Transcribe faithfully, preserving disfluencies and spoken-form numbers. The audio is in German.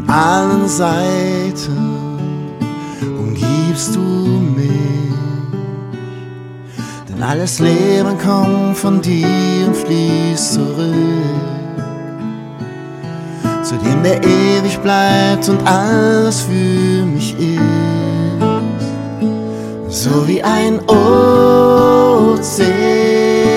allen Seiten umgibst du mich. Denn alles Leben kommt von dir und fließt zurück zu dem, der ewig bleibt und alles für mich ist. So wie ein Ozean